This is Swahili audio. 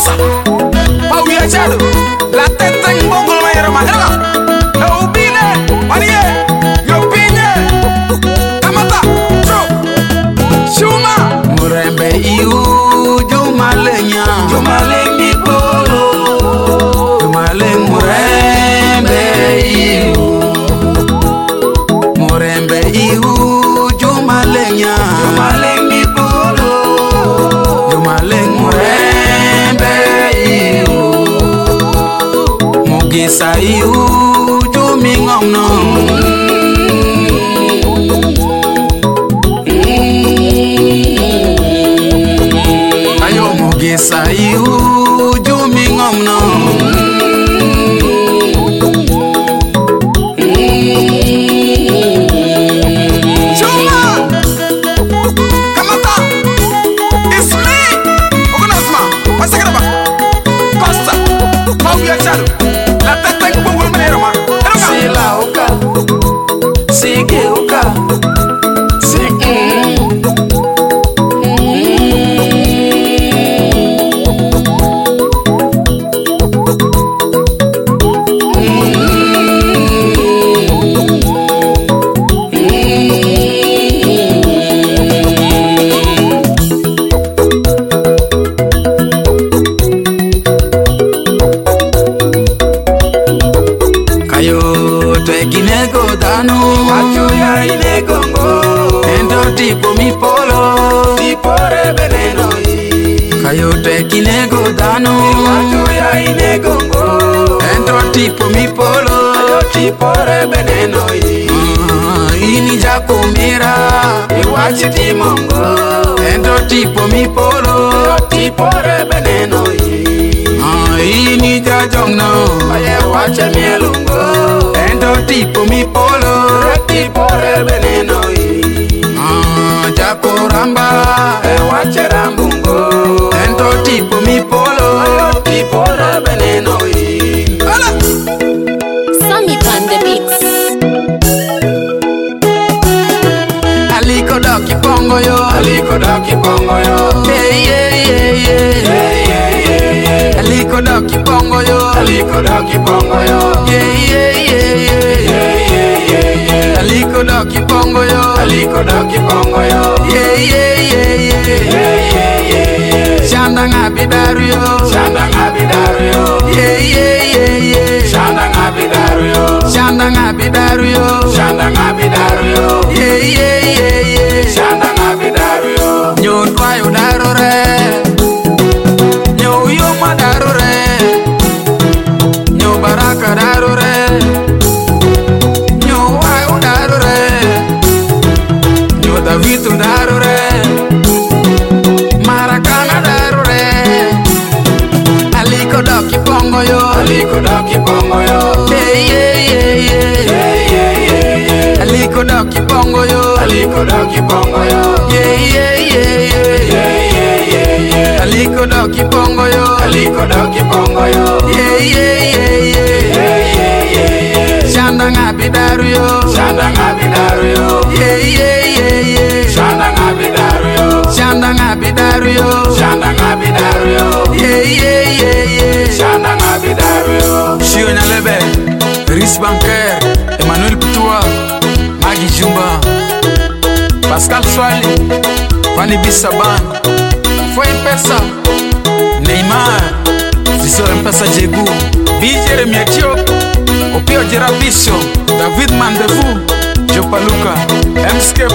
pesa. Pau viajado. La teta en bongo no era más. No vine. Marie. Yo vine. Kamata. Tro. Shuma. Murembe iu. Jumalenya. Jumaleng mi polo. Jumaleng murembe iu. Murembe iu. Jumalenya. Jumaleng mi polo. Jumaleng murembe iu. Mugisa iu. Jumingom no. Ayo mugisa iu. Jumingom no. Tipo mi polo, tipo re veneno Cayote kinego dano, wacho ya inegongo. Entro tipo mi polo, tipo re veneno ini jako mira, iwachi timongo. Entro tipo mi polo, tipo re veneno ini jajong no, aye wache mielungo. Entro tipo mi polo, tipo re veneno Jacoramba, wache rambungo. Entro tipo mi polo, tipo re veneno Sammy on the beats. Aliko doki pongo yo, aliko doki pongo yo. Yeah. Aliko doki pongo yo, aliko doki pongo yo. Yeah. Aliko doki pongo yo, aliko doki pongo yo. Yeah. Shanda ngabidaru yo, shanda ngabidaru yo. Yeah. Shanda ngabidaru yo, shanda ngabidaru yo, shanda ngabidaru yo. Yeah. Shanda ngabidaru yo. Nyotwa yo darore, nyo yo madarore, nyo baraka darore. Davido darore, Maracana darore. Aliko doki pongo yo, aliko doki pongo yo. Yeah. Aliko doki pongo yo, aliko doki pongo yo. Yeah. Aliko doki pongo yo, aliko doki pongo yo. Yeah. Shanda ngabidaru yo, shanda ngabidaru yo. Yeah. Shanda ngabidaru yo, shanda ngabidaru yo, shanda ngabidaru yo. Yeah. Shanda ngabidaru yo. Shio Nyalebe, Riz Banker, Emmanuel Putua, Magi Jumba, Pascal Swali, Vani Bisaban, Foi Mpesa, Neymar, Zizo Mpesa Jegu, Jeremia Chioko, Opio Jerabiso, David Mandevu, Jopaluka, MSK,